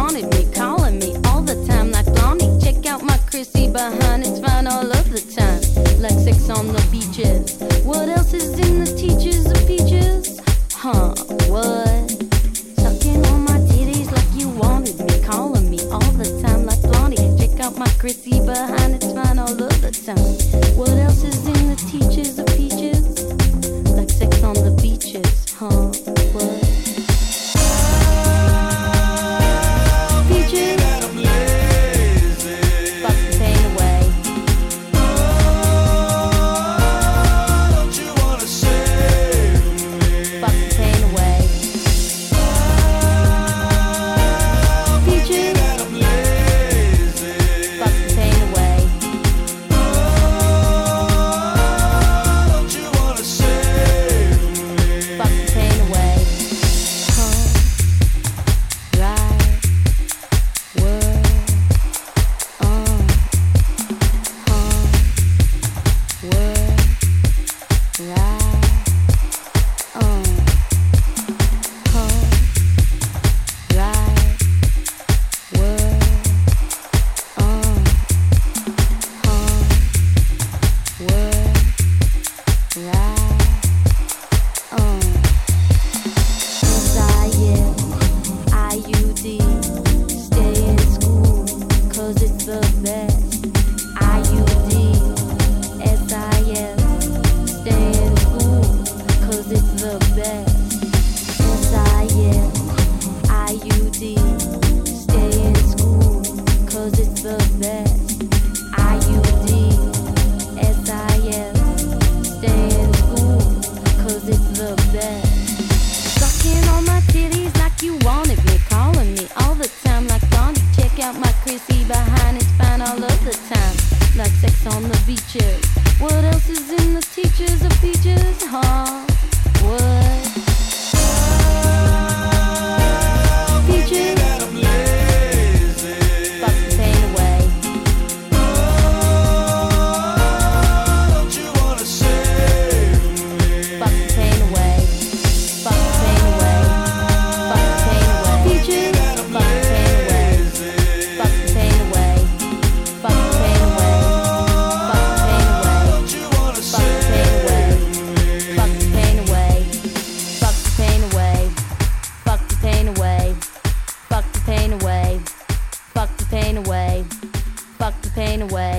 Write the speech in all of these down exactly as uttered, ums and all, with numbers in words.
wanted me, calling me all the time like Blondie. Check out my Chrissy behind, it's fine all of the time, like sex on the beaches. What else is in the teachers of peaches? Huh, what? Sucking on my titties like you wanted me, calling me all the time like Blondie. Check out my Chrissy behind, it's fine all of the time. What else is in the teachers of peaches? Like sex on the beaches, huh, what?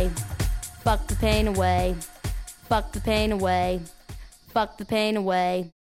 Fuck the pain away. Fuck the pain away.